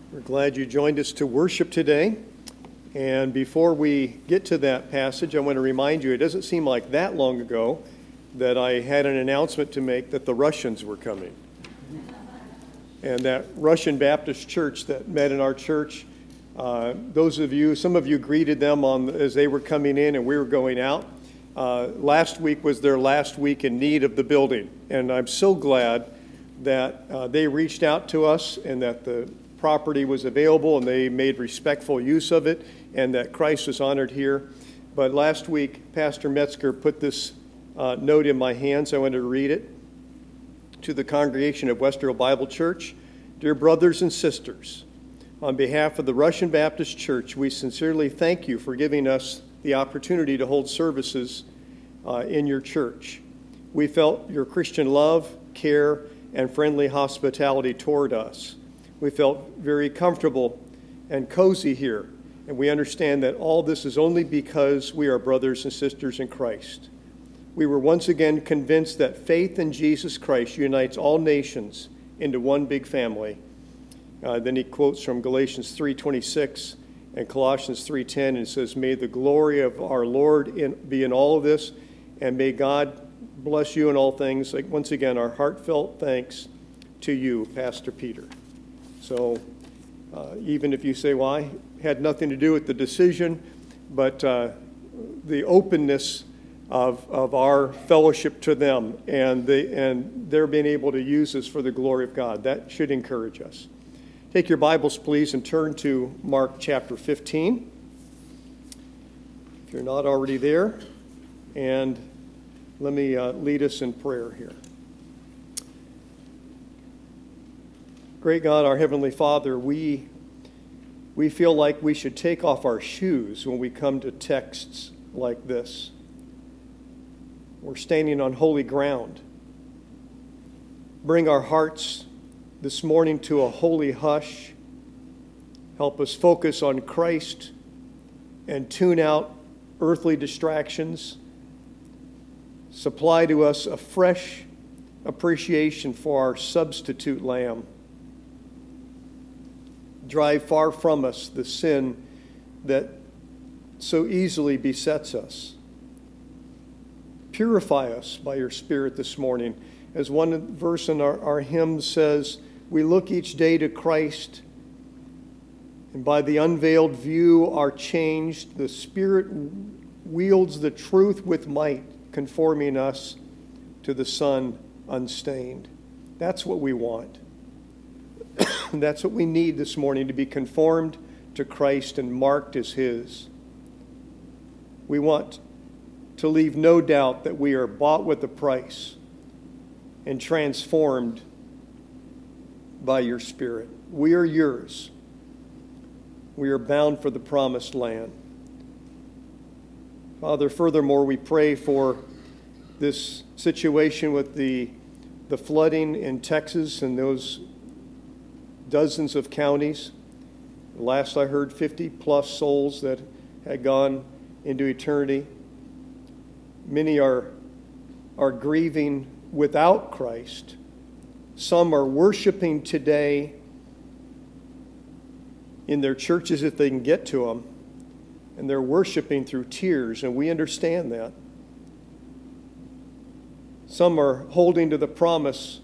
We're glad you joined us to worship today. And before we get to that passage, I want to remind you, it doesn't seem like that long ago that I had an announcement to make that the Russians were coming. And that Russian Baptist church that met in our church, some of you greeted them as they were coming in and we were going out. Last week was their last week in need of the building. And I'm so glad that they reached out to us and that the property was available and they made respectful use of it and that Christ was honored here. But last week, Pastor Metzger put this note in my hands. I wanted to read it. To the congregation of Westerville Bible Church, dear brothers and sisters, on behalf of the Russian Baptist Church, we sincerely thank you for giving us the opportunity to hold services in your church. We felt your Christian love, care, and friendly hospitality toward us. We felt very comfortable and cozy here, and we understand that all this is only because we are brothers and sisters in Christ. We were once again convinced that faith in Jesus Christ unites all nations into one big family. Then he quotes from Galatians 3:26 and Colossians 3:10 and says, "May the glory of our Lord be in all of this, and may God bless you in all things." Like, once again, our heartfelt thanks to you, Pastor Peter. So even if you say, well, I had nothing to do with the decision, but the openness of our fellowship to them and their being able to use this for the glory of God, that should encourage us. Take your Bibles, please, and turn to Mark chapter 15. If you're not already there, and let me lead us in prayer here. Great God, our Heavenly Father, we feel like we should take off our shoes when we come to texts like this. We're standing on holy ground. Bring our hearts this morning to a holy hush. Help us focus on Christ and tune out earthly distractions. Supply to us a fresh appreciation for our substitute lamb. Drive far from us the sin that so easily besets us. Purify us by your Spirit this morning. As one verse in our hymn says, we look each day to Christ, and by the unveiled view are changed. The Spirit wields the truth with might, conforming us to the Son unstained. That's what we want. That's what we need this morning, to be conformed to Christ and marked as His. We want to leave no doubt that we are bought with a price and transformed by your Spirit. We are yours. We are bound for the promised land. Father, furthermore, we pray for this situation with the flooding in Texas and those dozens of counties. Last I heard, 50-plus souls that had gone into eternity. Many are grieving without Christ. Some are worshiping today in their churches if they can get to them, and they're worshiping through tears, and we understand that. Some are holding to the promise,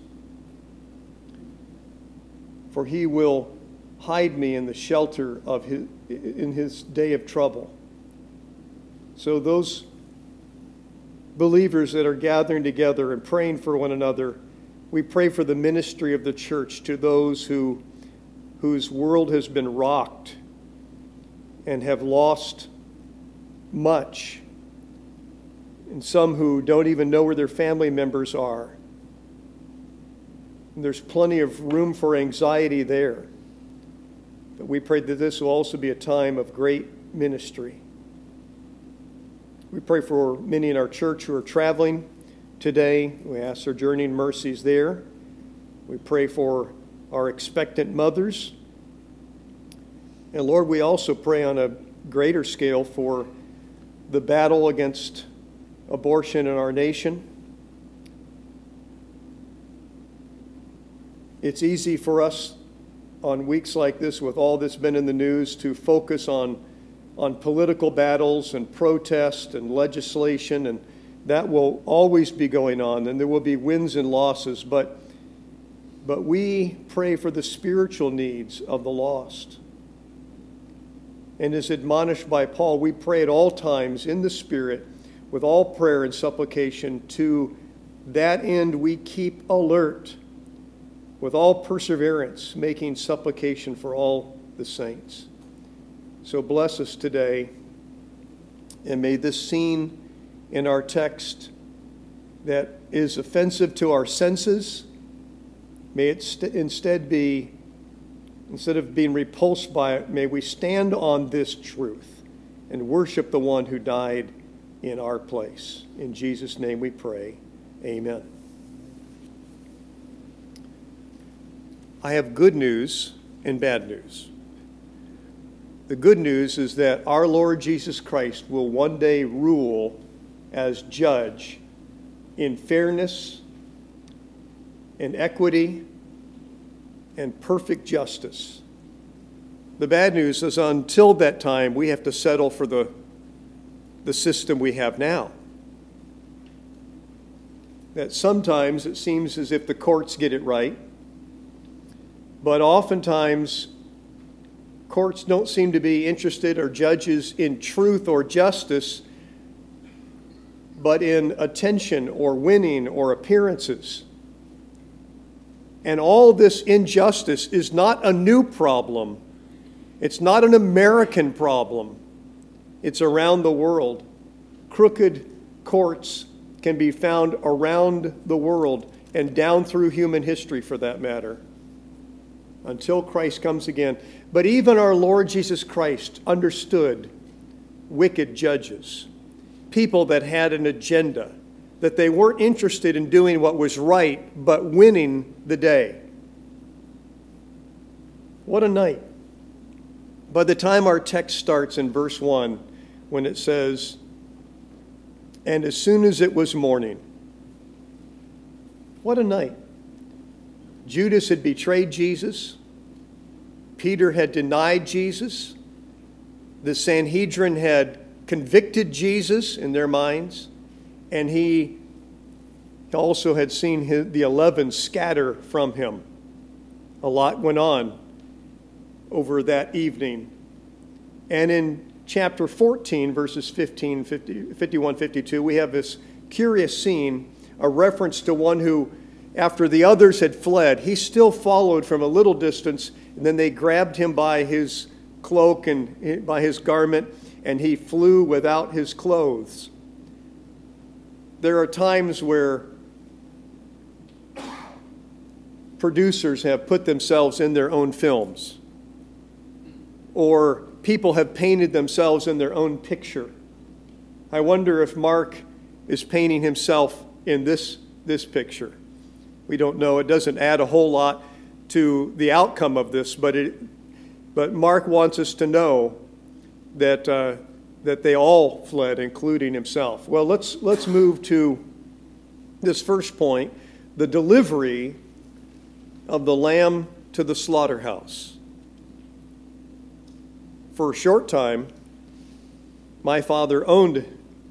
for He will hide me in the shelter of in His day of trouble. So those believers that are gathering together and praying for one another, we pray for the ministry of the church to those whose world has been rocked and have lost much, and some who don't even know where their family members are. And there's plenty of room for anxiety there. But we pray that this will also be a time of great ministry. We pray for many in our church who are traveling today. We ask for journeying mercies there. We pray for our expectant mothers. And Lord, we also pray on a greater scale for the battle against abortion in our nation. It's easy for us on weeks like this, with all that's been in the news, to focus on political battles and protest and legislation, and that will always be going on, and there will be wins and losses, but we pray for the spiritual needs of the lost. And as admonished by Paul, we pray at all times in the Spirit with all prayer and supplication. To that end we keep alert with all perseverance, making supplication for all the saints. So bless us today, and may this scene in our text that is offensive to our senses, may it instead of being repulsed by it, may we stand on this truth and worship the one who died in our place. In Jesus' name we pray. Amen. I have good news and bad news. The good news is that our Lord Jesus Christ will one day rule as judge in fairness, in equity, and perfect justice. The bad news is until that time, we have to settle for the system we have now. That sometimes it seems as if the courts get it right, but oftentimes courts don't seem to be interested, or judges, in truth or justice, but in attention or winning or appearances. And all this injustice is not a new problem. It's not an American problem. It's around the world. Crooked courts can be found around the world and down through human history, for that matter, until Christ comes again. But even our Lord Jesus Christ understood wicked judges, people that had an agenda, that they weren't interested in doing what was right, but winning the day. What a night. By the time our text starts in verse 1, when it says, "And as soon as it was morning," what a night. Judas had betrayed Jesus. Peter had denied Jesus. The Sanhedrin had convicted Jesus in their minds. And he also had seen the 11 scatter from him. A lot went on over that evening. And in chapter 14, verses 15, 51, 52, we have this curious scene, a reference to one who, after the others had fled, he still followed from a little distance, and then they grabbed him by his cloak and by his garment, and he flew without his clothes. There are times where producers have put themselves in their own films, or people have painted themselves in their own picture. I wonder if Mark is painting himself in this picture. We don't know. It doesn't add a whole lot to the outcome of this, but Mark wants us to know that they all fled, including himself. Well, let's move to this first point, the delivery of the lamb to the slaughterhouse. For a short time, my father owned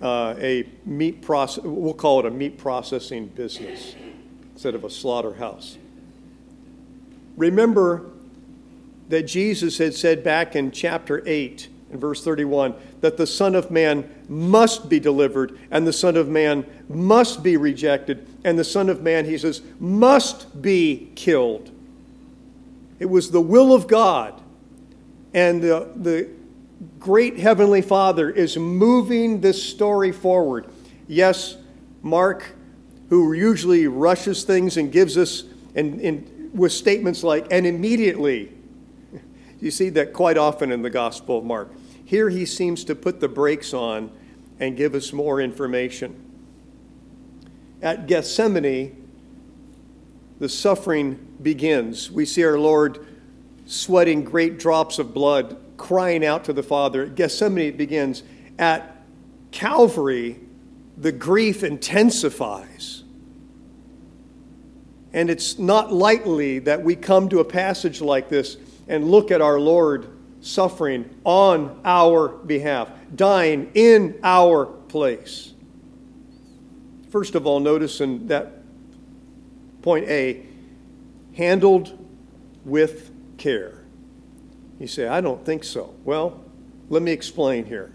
we'll call it a meat processing business instead of a slaughterhouse. Remember that Jesus had said back in chapter 8, in verse 31, that the Son of Man must be delivered, and the Son of Man must be rejected, and the Son of Man, he says, must be killed. It was the will of God, and the great Heavenly Father is moving this story forward. Yes, Mark, who usually rushes things and gives us, and with statements like, and immediately. You see that quite often in the Gospel of Mark. Here he seems to put the brakes on and give us more information. At Gethsemane, the suffering begins. We see our Lord sweating great drops of blood, crying out to the Father. At Gethsemane it begins. At Calvary, the grief intensifies. And it's not lightly that we come to a passage like this and look at our Lord suffering on our behalf, dying in our place. First of all, notice in that point A, handled with care. You say, I don't think so. Well, let me explain here.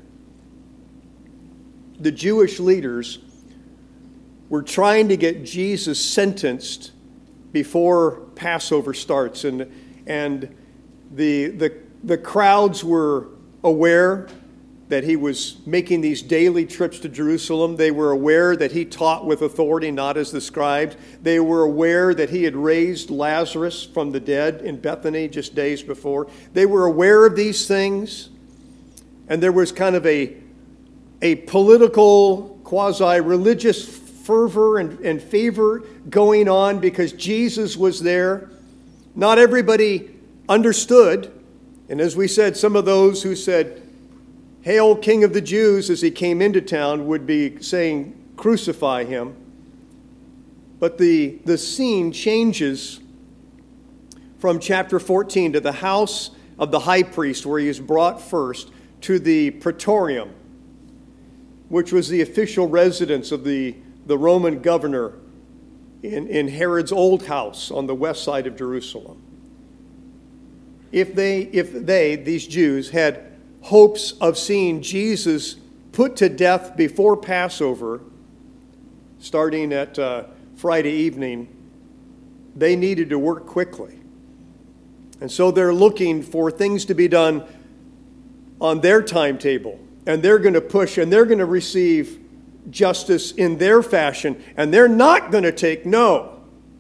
The Jewish leaders were trying to get Jesus sentenced before Passover starts, and the crowds were aware that he was making these daily trips to Jerusalem. They were aware that he taught with authority, not as the scribes. They were aware that he had raised Lazarus from the dead in Bethany just days before. They were aware of these things, and there was kind of a political, quasi-religious fervor and fever going on because Jesus was there. Not everybody understood. And as we said, some of those who said, "Hail, King of the Jews," as he came into town, would be saying, "Crucify him." But the scene changes from chapter 14 to the house of the high priest, where he is brought first, to the praetorium, which was the official residence of the Roman governor in Herod's old house on the west side of Jerusalem. If these Jews, had hopes of seeing Jesus put to death before Passover, starting at Friday evening, they needed to work quickly. And so they're looking for things to be done on their timetable. And they're going to push, and they're going to receive justice in their fashion. And they're not going to take no.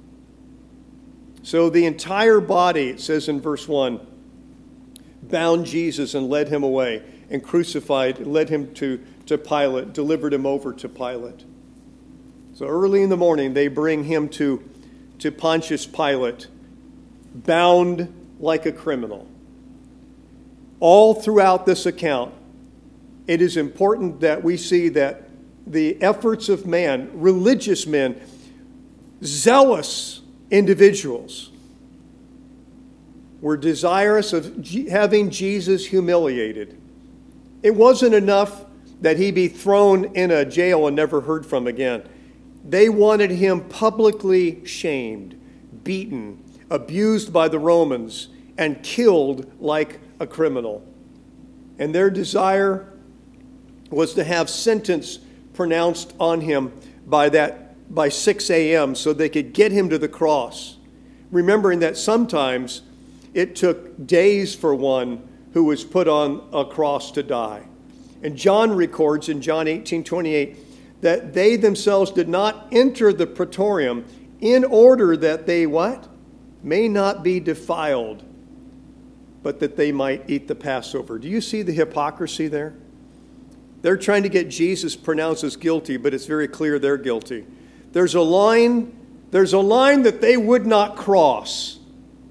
So the entire body, it says in verse 1, bound Jesus and led him away, and crucified, led him to Pilate, delivered him over to Pilate. So early in the morning, they bring him to Pontius Pilate, bound like a criminal. All throughout this account, it is important that we see that the efforts of man, religious men, zealous individuals, were desirous of having Jesus humiliated. It wasn't enough that he be thrown in a jail and never heard from again. They wanted him publicly shamed, beaten, abused by the Romans, and killed like a criminal. And their desire was to have sentence pronounced on him by 6 a.m. so they could get him to the cross. Remembering that sometimes it took days for one who was put on a cross to die. And John records in John 18:28 that they themselves did not enter the praetorium in order that they what? May not be defiled, but that they might eat the Passover. Do you see the hypocrisy there? They're trying to get Jesus pronounced as guilty, but it's very clear they're guilty. There's a line that they would not cross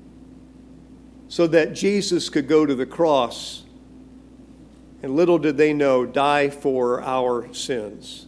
so that Jesus could go to the cross, and little did they know, die for our sins.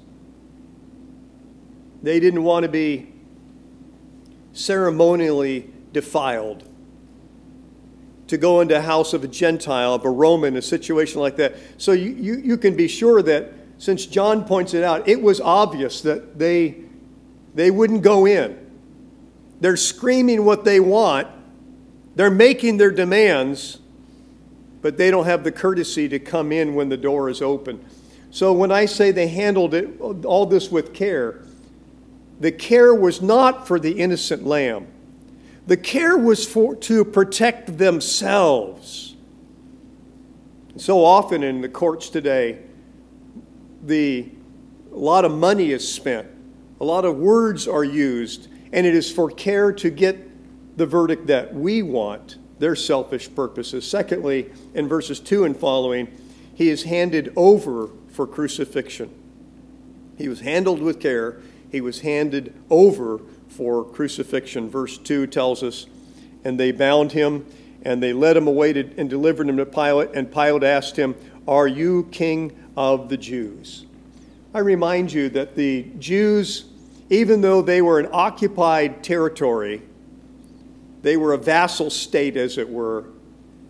They didn't want to be ceremonially defiled, to go into a house of a Gentile, of a Roman, a situation like that. So you can be sure that, since John points it out, it was obvious that they wouldn't go in. They're screaming what they want. They're making their demands, but they don't have the courtesy to come in when the door is open. So when I say they handled it, all this with care, the care was not for the innocent lamb. The care was to protect themselves. So often in the courts today, a lot of money is spent. A lot of words are used, and it is for care to get the verdict that we want, their selfish purposes. Secondly, in verses 2 and following, he is handed over for crucifixion. He was handled with care. He was handed over for crucifixion. Verse 2 tells us, and they bound him, and they led him away and delivered him to Pilate, and Pilate asked him, "Are you king of the Jews?" I remind you that the Jews, even though they were an occupied territory, they were a vassal state, as it were,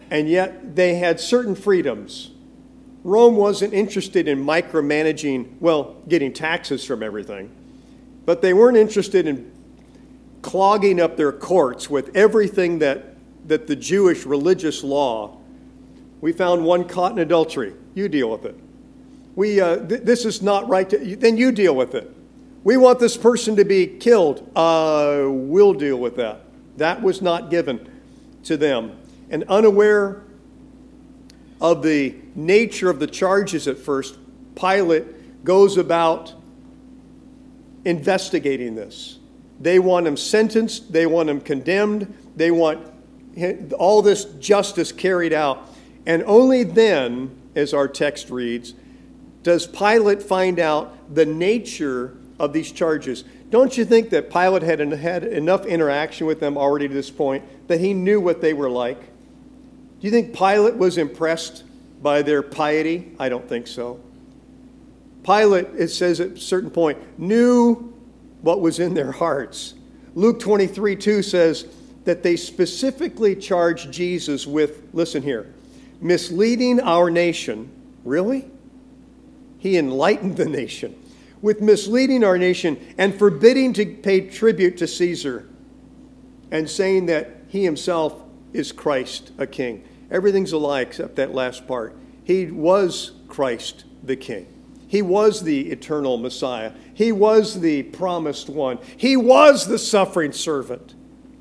and yet they had certain freedoms. Rome wasn't interested in micromanaging, well, getting taxes from everything, but they weren't interested in clogging up their courts with everything that the Jewish religious law. We found one caught in adultery. You deal with it. This is not right. Then you deal with it. We want this person to be killed. We'll deal with that. That was not given to them. And unaware of the nature of the charges at first, Pilate goes about investigating this. They want him sentenced. They want him condemned. They want all this justice carried out. And only then, as our text reads, does Pilate find out the nature of these charges. Don't you think that Pilate had enough interaction with them already to this point that he knew what they were like? Do you think Pilate was impressed by their piety? I don't think so. Pilate, it says at a certain point, knew what was in their hearts. Luke 23:2 says that they specifically charged Jesus with, listen here, misleading our nation. Really? He enlightened the nation. With misleading our nation and forbidding to pay tribute to Caesar, and saying that he himself is Christ, a king. Everything's a lie except that last part. He was Christ, the king. He was the eternal Messiah. He was the promised one. He was the suffering servant.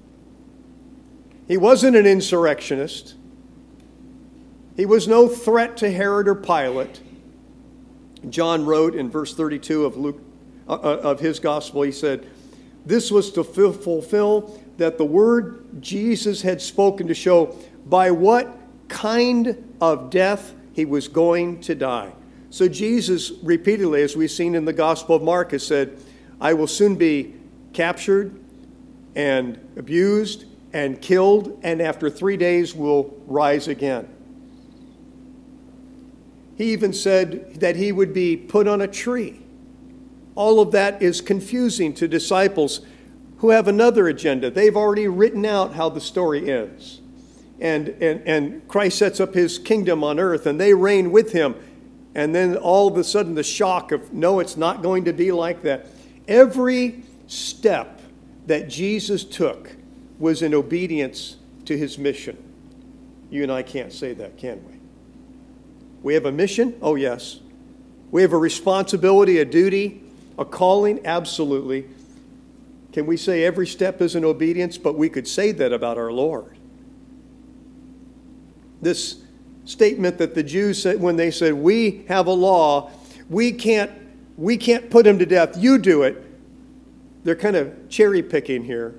He wasn't an insurrectionist. He was no threat to Herod or Pilate. John wrote in verse 32 of Luke, of his gospel, he said, this was to fulfill that the word Jesus had spoken to show by what kind of death he was going to die. So Jesus repeatedly, as we've seen in the Gospel of Mark, has said, I will soon be captured and abused and killed, and after 3 days will rise again. He even said that he would be put on a tree. All of that is confusing to disciples who have another agenda. They've already written out how the story is. And Christ sets up his kingdom on earth, and they reign with him. And then all of a sudden the shock of, no, it's not going to be like that. Every step that Jesus took was in obedience to his mission. You and I can't say that, can we? We have a mission? Oh, yes. We have a responsibility, a duty, a calling? Absolutely. Can we say every step is in obedience? But we could say that about our Lord. This statement that the Jews said when they said, we have a law, we can't put him to death, you do it. They're kind of cherry picking here.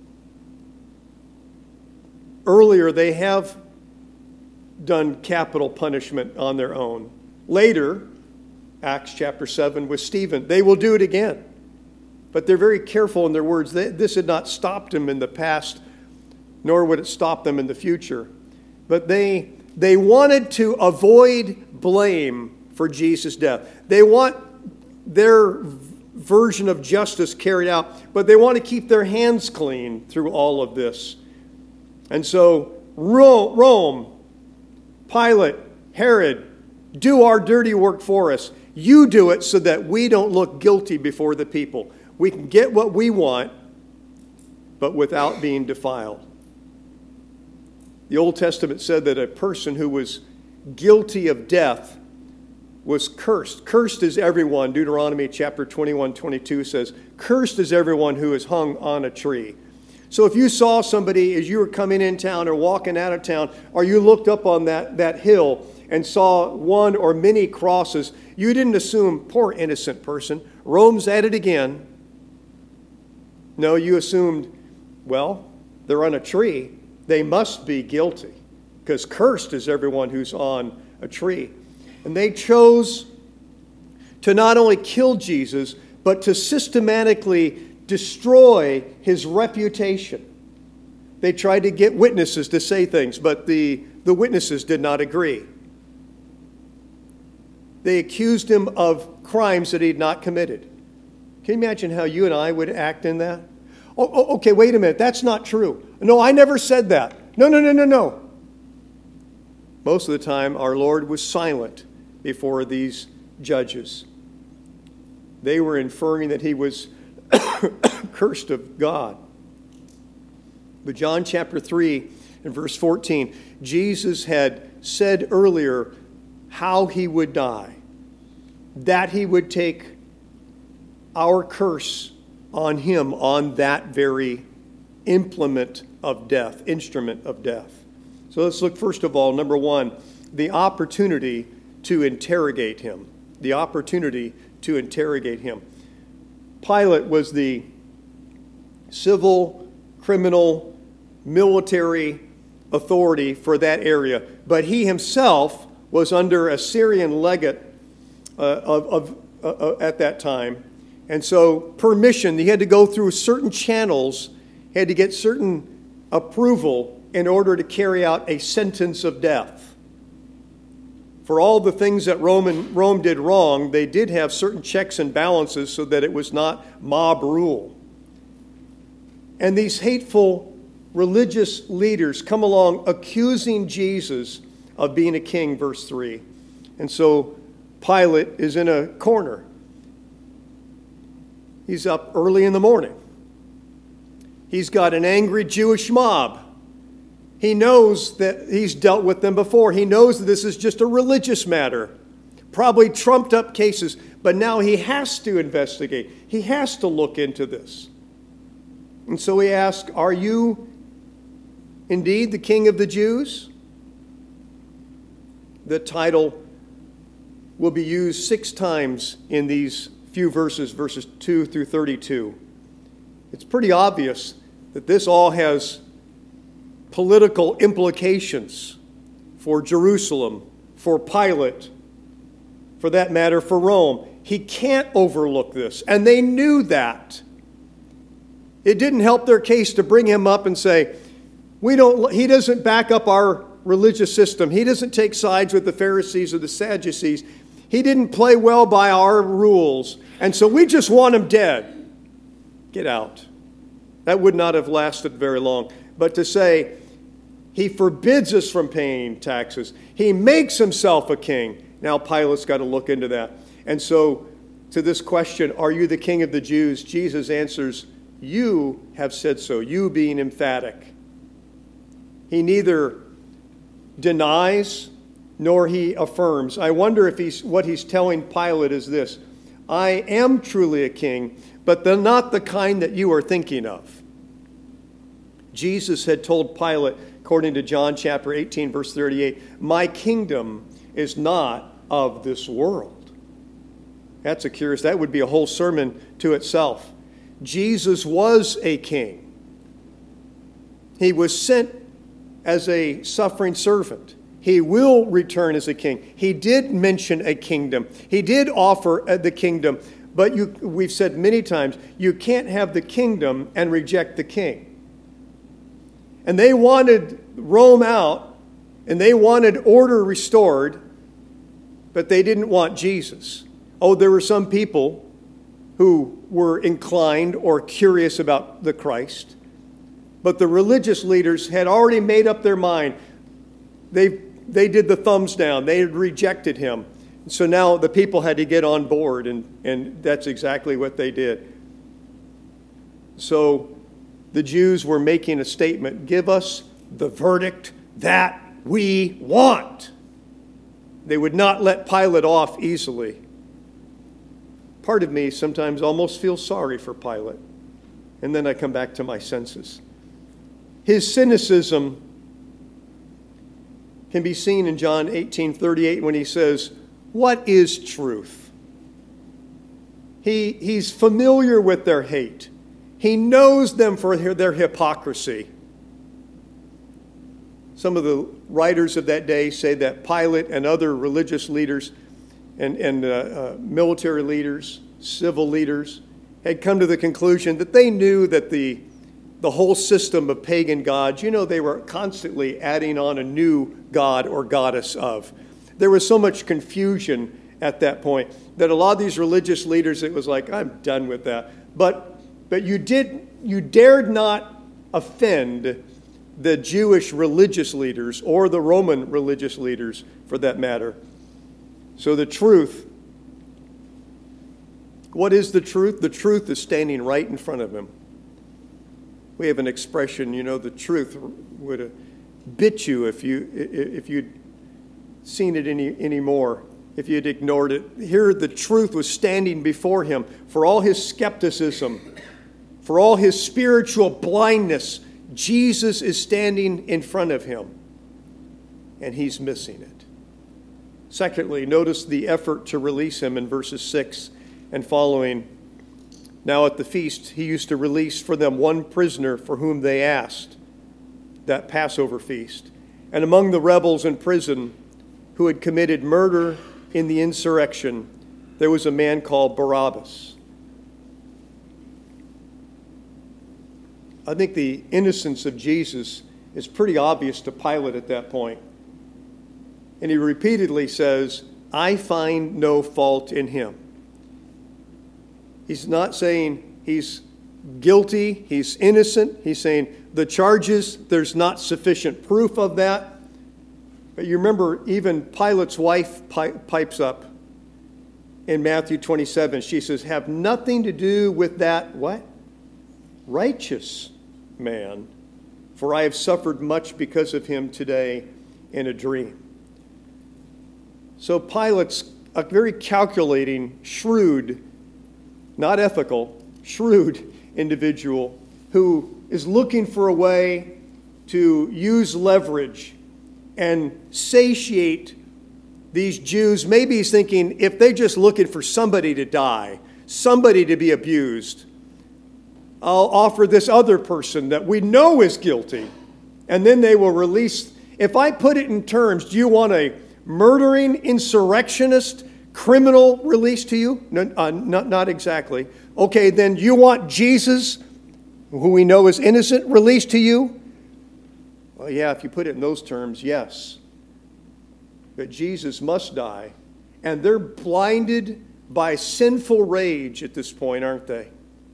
Earlier, they have done capital punishment on their own. Later, Acts chapter 7 with Stephen, they will do it again. But they're very careful in their words. This had not stopped them in the past, nor would it stop them in the future. But they wanted to avoid blame for Jesus' death. They want their version of justice carried out, but they want to keep their hands clean through all of this. And so Rome, Pilate, Herod, do our dirty work for us. You do it so that we don't look guilty before the people. We can get what we want, but without being defiled. The Old Testament said that a person who was guilty of death was cursed. Cursed is everyone. Deuteronomy chapter 21:22 says, cursed is everyone who is hung on a tree. So if you saw somebody as you were coming in town or walking out of town, or you looked up on that hill and saw one or many crosses, you didn't assume, poor innocent person, Rome's at it again. No, you assumed, well, they're on a tree. They must be guilty, because cursed is everyone who's on a tree. And they chose to not only kill Jesus, but to systematically destroy his reputation. They tried to get witnesses to say things, but the witnesses did not agree. They accused him of crimes that he had not committed. Can you imagine how you and I would act in that? Oh, okay, wait a minute. That's not true. No, I never said that. No. most of the time our Lord was silent before these judges. They were inferring that he was cursed of God. But John chapter 3 and verse 14, Jesus had said earlier how he would die, that he would take our curse on him on that very instrument of death. So let's look first of all, number one, the opportunity to interrogate him. The opportunity to interrogate him. Pilate was the civil, criminal, military authority for that area, but he himself was under a Syrian legate at that time. And so permission, he had to go through certain channels, he had to get certain approval in order to carry out a sentence of death. For all the things that Rome did wrong, they did have certain checks and balances so that it was not mob rule. And these hateful religious leaders come along accusing Jesus of being a king, verse 3. And so Pilate is in a corner. He's up early in the morning. He's got an angry Jewish mob. He knows that he's dealt with them before. He knows that this is just a religious matter, probably trumped up cases, but now he has to investigate. He has to look into this. And so he asks, "Are you indeed the King of the Jews?" The title will be used 6 times in these few verses 2 through 32. It's pretty obvious that this all has political implications for Jerusalem, for Pilate, for that matter, for Rome. He can't overlook this, and they knew that. It didn't help their case to bring him up and say, he doesn't back up our religious system. He doesn't take sides with the Pharisees or the Sadducees. He didn't play well by our rules, and so we just want him dead. Get out. That would not have lasted very long. But to say, he forbids us from paying taxes. He makes himself a king. Now Pilate's got to look into that. And so to this question, are you the King of the Jews? Jesus answers, you have said so, you being emphatic. He neither denies nor he affirms. I wonder if what he's telling Pilate is this: I am truly a king, but not the kind that you are thinking of. Jesus had told Pilate, according to John chapter 18, verse 38, my kingdom is not of this world. That's a curious, that would be a whole sermon to itself. Jesus was a king. He was sent as a suffering servant. He will return as a king. He did mention a kingdom. He did offer the kingdom. But we've said many times, you can't have the kingdom and reject the king. And they wanted Rome out, and they wanted order restored, but they didn't want Jesus. Oh, there were some people who were inclined or curious about the Christ, but the religious leaders had already made up their mind. They did the thumbs down. They had rejected him. So now the people had to get on board, and that's exactly what they did. So the Jews were making a statement, give us the verdict that we want. They would not let Pilate off easily. Part of me sometimes almost feels sorry for Pilate, and then I come back to my senses. His cynicism can be seen in John 18:38 when he says, what is truth? He's familiar with their hate. He knows them for their hypocrisy. Some of the writers of that day say that Pilate and other religious leaders and military leaders, civil leaders, had come to the conclusion that they knew that the whole system of pagan gods, they were constantly adding on a new god or goddess of. There was so much confusion at that point that a lot of these religious leaders, it was like, I'm done with that. But you dared not offend the Jewish religious leaders or the Roman religious leaders for that matter. So the truth, what is the truth? The truth is standing right in front of him. We have an expression, the truth would have bit you if you'd seen it anymore, if you'd ignored it. Here the truth was standing before him. For all his skepticism, for all his spiritual blindness, Jesus is standing in front of him, and he's missing it. Secondly, notice the effort to release him in verses 6 and following. Now at the feast, he used to release for them one prisoner for whom they asked, that Passover feast. And among the rebels in prison who had committed murder in the insurrection, there was a man called Barabbas. I think the innocence of Jesus is pretty obvious to Pilate at that point. And he repeatedly says, I find no fault in him. He's not saying he's guilty, he's innocent. He's saying the charges, there's not sufficient proof of that. But you remember even Pilate's wife pipes up in Matthew 27. She says, have nothing to do with that, what? Righteous man, for I have suffered much because of him today in a dream. So Pilate's a very calculating, shrewd, not ethical, shrewd individual who is looking for a way to use leverage and satiate these Jews. Maybe he's thinking, if they're just looking for somebody to die, somebody to be abused, I'll offer this other person that we know is guilty, and then they will release. If I put it in terms, do you want a murdering insurrectionist criminal released to you? No, not exactly. Okay, then you want Jesus, who we know is innocent, released to you? Well, yeah, if you put it in those terms, yes. But Jesus must die. And they're blinded by sinful rage at this point, aren't they?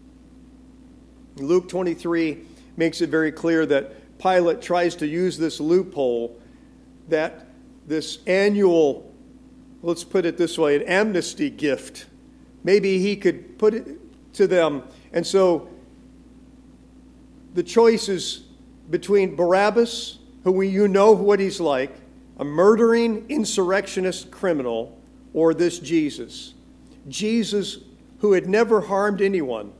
Luke 23 makes it very clear that Pilate tries to use this loophole, that this annual, let's put it this way, an amnesty gift. Maybe he could put it to them. And so the choice is between Barabbas, who you know what he's like, a murdering insurrectionist criminal, or this Jesus. Jesus who had never harmed anyone.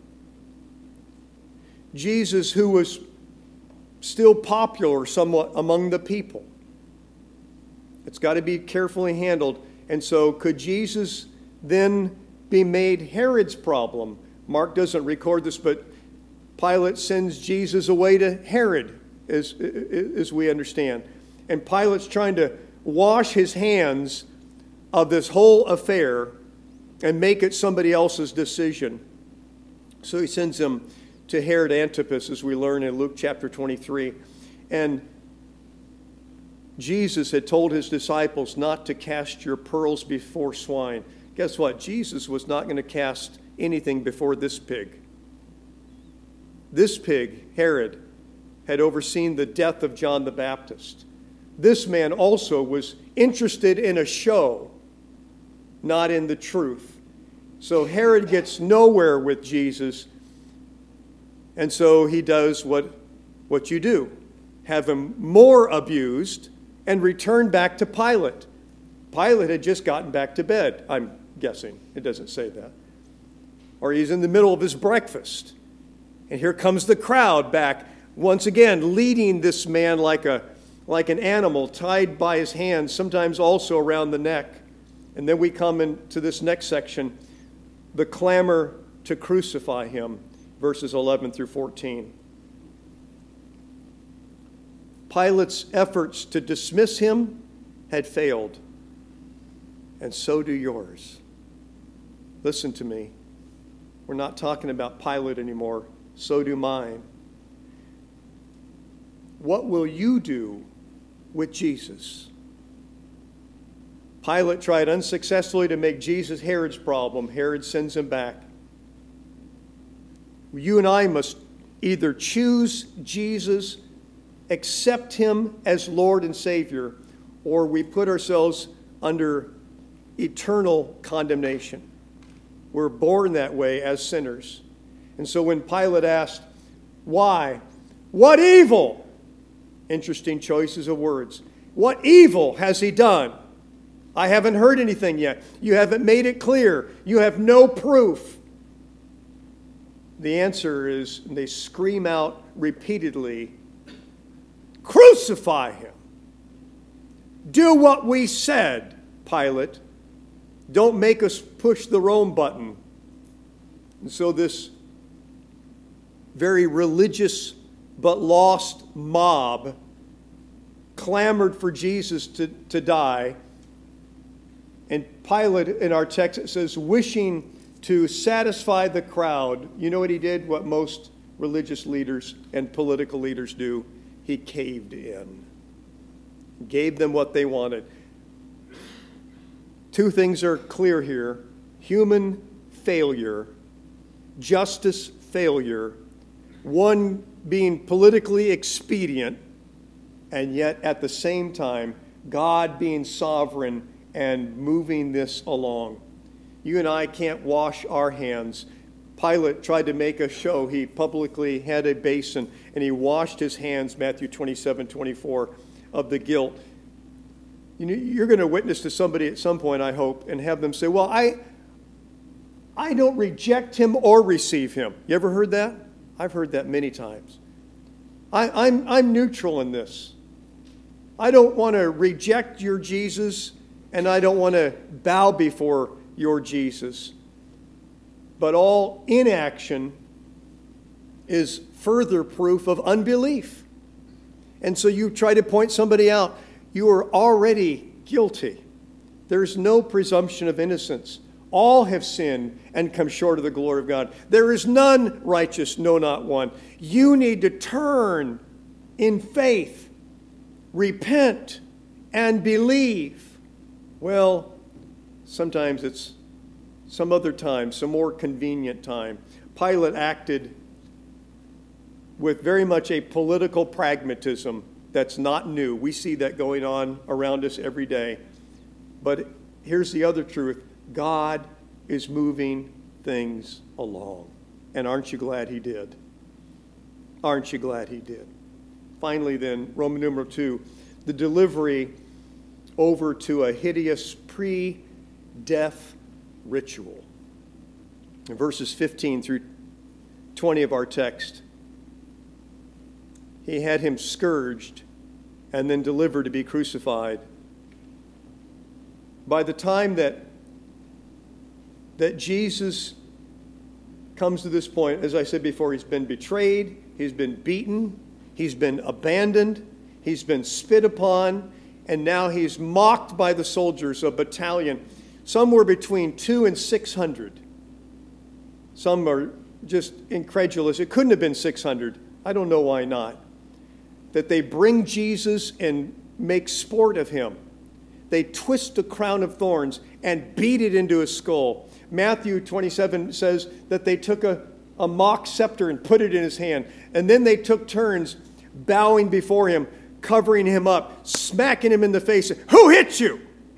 Jesus who was still popular somewhat among the people. It's got to be carefully handled. And so could Jesus then be made Herod's problem? Mark doesn't record this, but Pilate sends Jesus away to Herod, as we understand. And Pilate's trying to wash his hands of this whole affair and make it somebody else's decision. So he sends him to Herod Antipas, as we learn in Luke chapter 23. And Jesus had told his disciples not to cast your pearls before swine. Guess what? Jesus was not going to cast anything before this pig. This pig, Herod, had overseen the death of John the Baptist. This man also was interested in a show, not in the truth. So Herod gets nowhere with Jesus, and so he does what you do. Have him more abused and return back to Pilate. Pilate had just gotten back to bed, I'm guessing. It doesn't say that. Or he's in the middle of his breakfast. And here comes the crowd back, once again, leading this man like an animal, tied by his hands, sometimes also around the neck. And then we come into this next section, the clamor to crucify him, verses 11 through 14. Pilate's efforts to dismiss him had failed, and so do yours. Listen to me. We're not talking about Pilate anymore. So do mine. What will you do with Jesus? Pilate tried unsuccessfully to make Jesus Herod's problem. Herod sends him back. You and I must either choose Jesus accept him as Lord and Savior, or we put ourselves under eternal condemnation. We're born that way as sinners. And so when Pilate asked, why? What evil? Interesting choices of words. What evil has he done? I haven't heard anything yet. You haven't made it clear. You have no proof. The answer is, and they scream out repeatedly, crucify him. Do what we said, Pilate. Don't make us push the Rome button. And so this very religious but lost mob clamored for Jesus to die. And Pilate, in our text, it says, wishing to satisfy the crowd. You know what he did? What most religious leaders and political leaders do? He caved in. Gave them what they wanted. Two things are clear here. Human failure, justice failure, one being politically expedient, and yet at the same time, God being sovereign and moving this along. You and I can't wash our hands. Pilate tried to make a show. He publicly had a basin and he washed his hands, Matthew 27:24, of the guilt. You know, you're going to witness to somebody at some point, I hope, and have them say, well, I don't reject him or receive him. You ever heard that? I've heard that many times. I'm neutral in this. I don't want to reject your Jesus, and I don't want to bow before your Jesus. But all inaction is further proof of unbelief. And so you try to point somebody out. You are already guilty. There's no presumption of innocence. All have sinned and come short of the glory of God. There is none righteous, no, not one. You need to turn in faith, repent, and believe. Well, sometimes it's some other time, some more convenient time. Pilate acted with very much a political pragmatism that's not new. We see that going on around us every day. But here's the other truth. God is moving things along. And aren't you glad he did? Aren't you glad he did? Finally then, Roman numeral 2, the delivery over to a hideous pre-death ritual. In verses 15 through 20 of our text, he had him scourged and then delivered to be crucified. By the time that Jesus comes to this point, as I said before, he's been betrayed, he's been beaten, he's been abandoned, he's been spit upon, and now he's mocked by the soldiers, a battalion, somewhere between 200 and 600. Some are just incredulous. It couldn't have been 600. I don't know why not. That they bring Jesus and make sport of him. They twist a crown of thorns and beat it into his skull. Matthew 27 says that they took a mock scepter and put it in his hand. And then they took turns bowing before him, covering him up, smacking him in the face. Who hit you?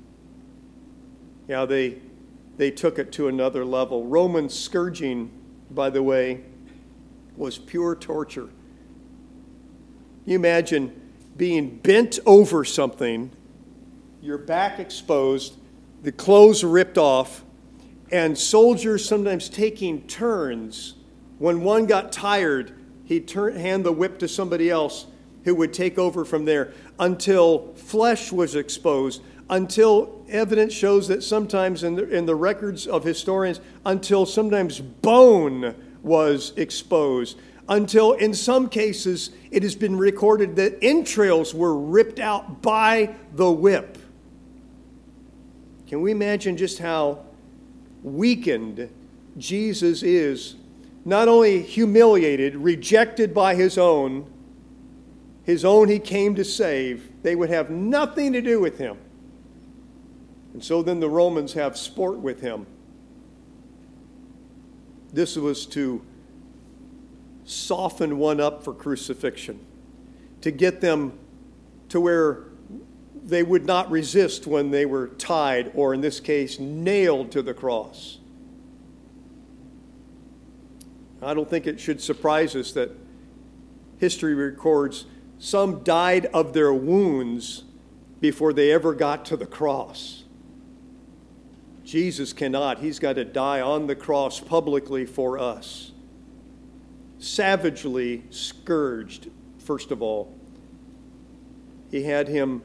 Yeah, they took it to another level. Roman scourging, by the way, was pure torture. You imagine being bent over something, your back exposed, the clothes ripped off, and soldiers sometimes taking turns. When one got tired, he'd hand the whip to somebody else who would take over from there until flesh was exposed, until evidence shows that sometimes in the records of historians, until sometimes bone was exposed, until in some cases it has been recorded that entrails were ripped out by the whip. Can we imagine just how weakened Jesus is? Not only humiliated, rejected by his own he came to save. They would have nothing to do with him. And so then the Romans have sport with him. This was to soften one up for crucifixion, to get them to where they would not resist when they were tied, or in this case, nailed to the cross. I don't think it should surprise us that history records some died of their wounds before they ever got to the cross. Jesus cannot. He's got to die on the cross publicly for us. Savagely scourged, first of all. He had him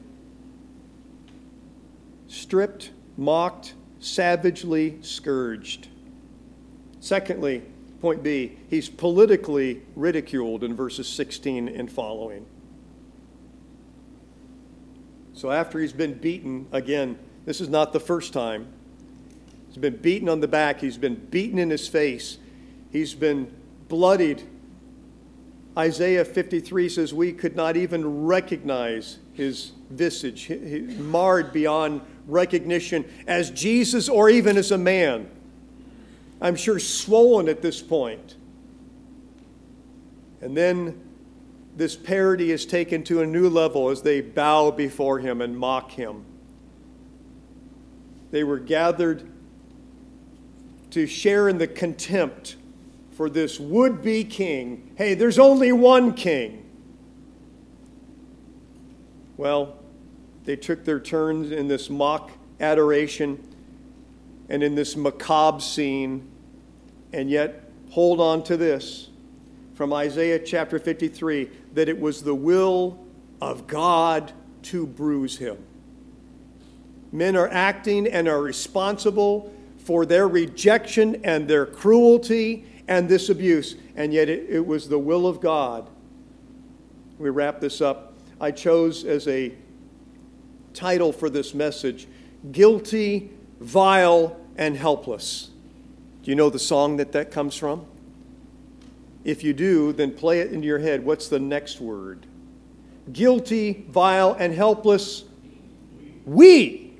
stripped, mocked, savagely scourged. Secondly, point B, he's politically ridiculed in verses 16 and following. So after he's been beaten, again, this is not the first time. He's been beaten on the back. He's been beaten in his face. He's been bloodied. Isaiah 53 says we could not even recognize his visage, marred beyond recognition as Jesus or even as a man. I'm sure swollen at this point. And then this parody is taken to a new level as they bow before him and mock him. They were gathered to share in the contempt for this would-be king. Hey, there's only one king. Well, they took their turns in this mock adoration and in this macabre scene, and yet hold on to this from Isaiah chapter 53, that it was the will of God to bruise him. Men are acting and are responsible for their rejection and their cruelty and this abuse, and yet it was the will of God. We wrap this up. I chose as a title for this message, Guilty, Vile, and Helpless. Do you know the song that comes from? If you do, then play it into your head. What's the next word? Guilty, vile, and helpless. We.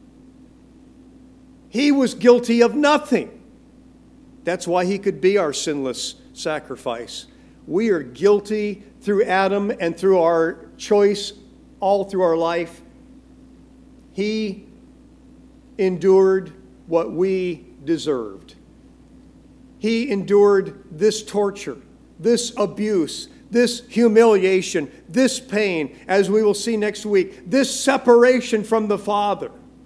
He was guilty of nothing. That's why he could be our sinless sacrifice. We are guilty through Adam and through our choice all through our life. He endured what we deserved. He endured this torture, this abuse, this humiliation, this pain, as we will see next week, this separation from the Father,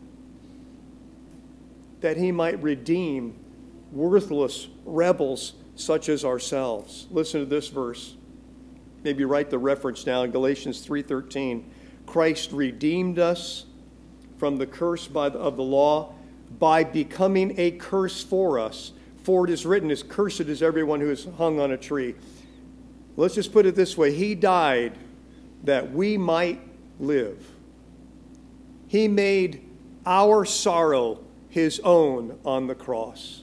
that he might redeem worthless rebels such as ourselves. Listen to this verse. Maybe write the reference down, Galatians 3:13. Christ redeemed us from the curse of the law by becoming a curse for us. For it is written, as cursed is everyone who is hung on a tree. Let's just put it this way. He died that we might live. He made our sorrow his own on the cross.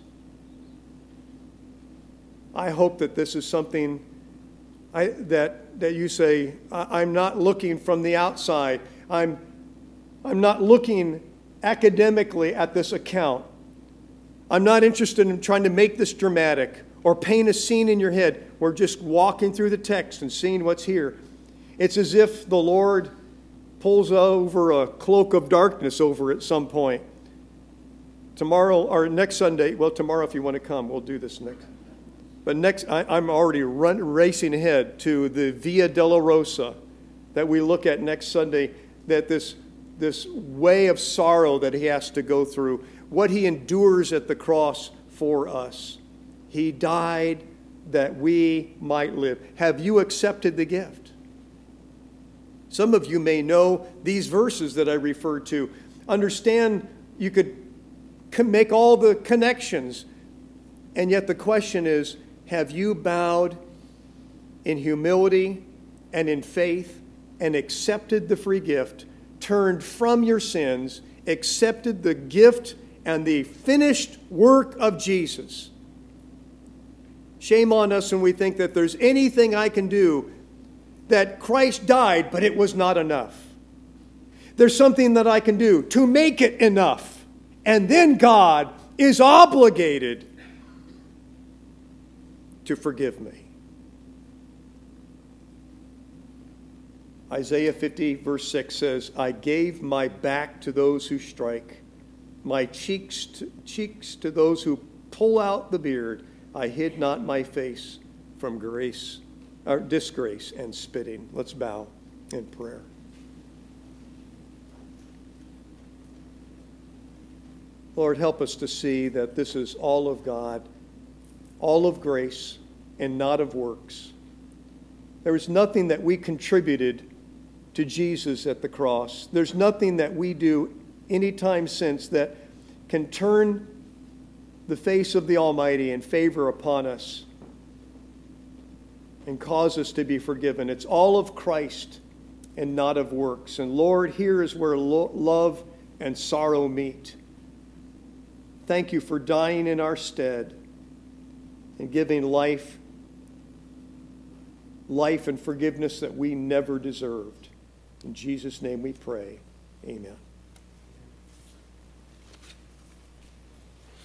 I hope that this is something that you say, I'm not looking from the outside. I'm not looking academically at this account. I'm not interested in trying to make this dramatic or paint a scene in your head. We're just walking through the text and seeing what's here. It's as if the Lord pulls over a cloak of darkness over at some point. Tomorrow or next Sunday, well, tomorrow if you want to come, we'll do this next. But next, I'm already racing ahead to the Via Dolorosa that we look at next Sunday, that this way of sorrow that he has to go through, what he endures at the cross for us. He died that we might live. Have you accepted the gift? Some of you may know these verses that I referred to. Understand, you could make all the connections. And yet the question is, have you bowed in humility and in faith and accepted the free gift, turned from your sins, accepted the gift and the finished work of Jesus? Shame on us when we think that there's anything I can do, that Christ died, but it was not enough. There's something that I can do to make it enough. And then God is obligated to forgive me. Isaiah 50, verse 6 says, I gave my back to those who strike, my cheeks to those who pull out the beard. I hid not my face from disgrace and spitting. Let's bow in prayer. Lord, help us to see that this is all of God, all of grace, and not of works. There was nothing that we contributed to Jesus at the cross. There's nothing that we do anytime since that can turn the face of the Almighty in favor upon us and cause us to be forgiven. It's all of Christ and not of works. And Lord, here is where love and sorrow meet. Thank you for dying in our stead and giving life and forgiveness that we never deserved. In Jesus' name we pray. Amen.